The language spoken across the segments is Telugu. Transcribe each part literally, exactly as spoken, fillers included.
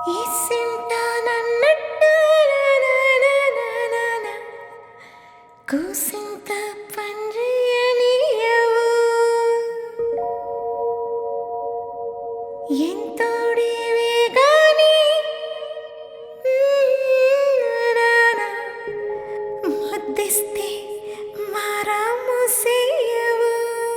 కూసింత పండ్రియనియవు ఎంతోడివే గాని ముద్దిస్తే మారాము సేయవు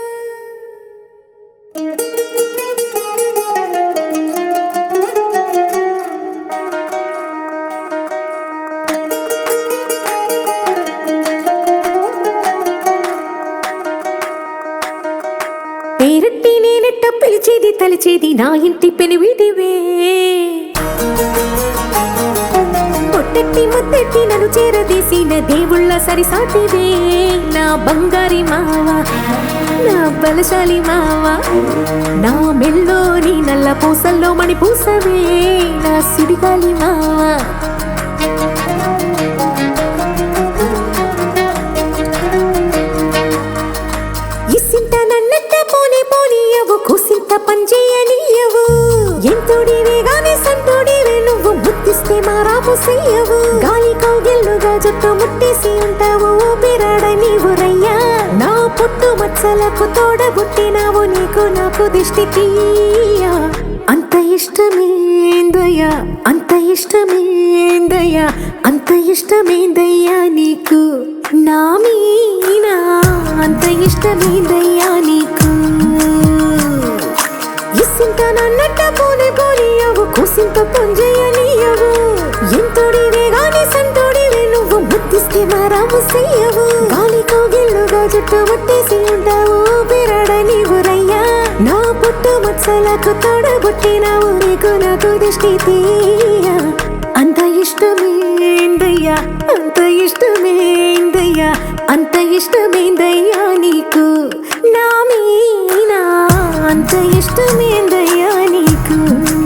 పేరట్టి నేనెట్ట పిలిచేది తలిచేది నా ఇంటి పెనివిడివే పొట్టెట్టి ముద్దెట్టి నన్ను చేరదీసిన దేవుళ్ళ సరిసాటివే నా బంగారి మావా నా బలశాలి మావా నా మెల్లోని నల్ల పూసల్లో మణి పూసవే నా సిడిగాలి మావా కూసింత పంచేయనియవు ఎంతోడివే గాని సంతోడివే నువ్వు ముద్దిస్తే మారాము సేయవు గాలి కౌగిల్లుగా జుట్టు ముట్టేసి ఉంటావు ఊపిరాడ నీవు రయ్యా నా పుట్టు మచ్చలకు తోడబుట్టినావు నీకు నాకు దిష్టి తీయా అంత ఇష్టమేందయ్యా అంత ఇష్టమేందయ్యా అంత ఇష్టమేందయ్యా నీకు నా మీనా అంత ఇష్టమేందయ్యా నీకు ఇసింత నన్నట్ట పోనే పోనీయవు కూసింత పంజేయనియవు ఎంతోడివే గాని సంతోడివే నువ్వు ముద్దిస్తే మారాము సేయవు గాలి కౌగిల్లుగా జుట్టు ముట్టేసి ఉంటావు ఊపిరాడ నీవు రయ్యా నా పుట్టు మచ్చలకు తోడబుట్టినావు నీకు నాకు దిష్టి తీయా అంత ఇష్టమేందయ్యా అంత ఇష్టమేందయ్యా అంత ఇష్టమేందయ్యా నీకు నా మీనా అంత ఇష్టమేందయ్యా నీకు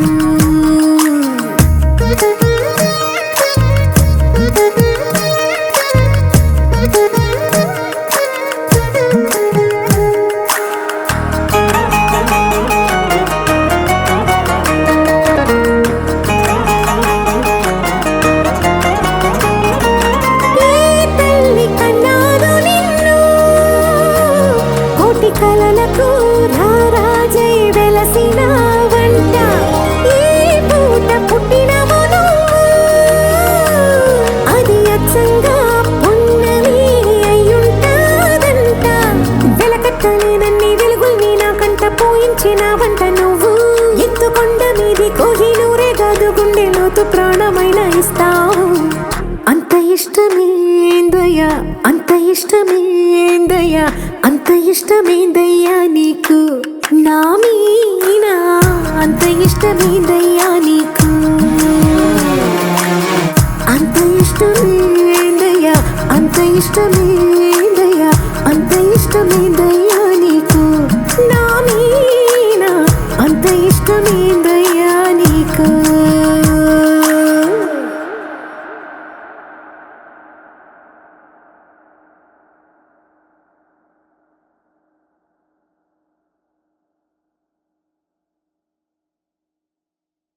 కలలకు రారాజై వెలసిన వంట ఈ పూట పుట్టినవు అది అచ్చంగా పున్నమి అయ్యుంటాదంట వెలకట్టలేనన్ని వెలుగుల్ని నా కంట పోయించిన వంట నువ్వు ఎత్తుకొండ మీది కోహినూరే కాదు గుండె లోతు ప్రాణమైన ఇస్తావు అంత ఇష్టమేందయ్యా అంత ఇష్టమేందయ్యా అంత ఇష్టమేందయ్యా నీకు నా మీనా అంత ఇష్టమేందయ్యా నీకు అంత ఇష్టమేందయ్యా అంత ఇష్టమే